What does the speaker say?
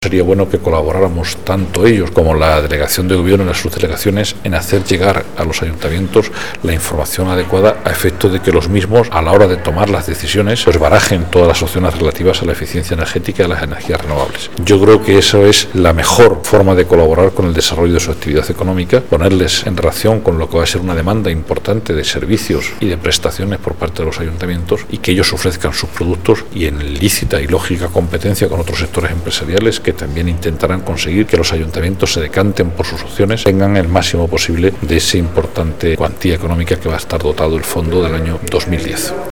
Sería bueno que colaboráramos tanto ellos como la delegación de gobierno y las subdelegaciones en hacer llegar a los ayuntamientos la información adecuada a efecto de que los mismos, a la hora de tomar las decisiones, pues barajen todas las opciones relativas a la eficiencia energética y a las energías renovables. Yo creo que eso es la mejor forma de colaborar con el desarrollo de su actividad económica, ponerles en relación con lo que va a ser una demanda importante de servicios y de prestaciones por parte de los ayuntamientos y que ellos ofrezcan sus productos y en lícita y lógica competencia con otros sectores empresariales que también intentarán conseguir que los ayuntamientos se decanten por sus opciones, tengan el máximo posible de esa importante cuantía económica que va a estar dotado el fondo del año 2010.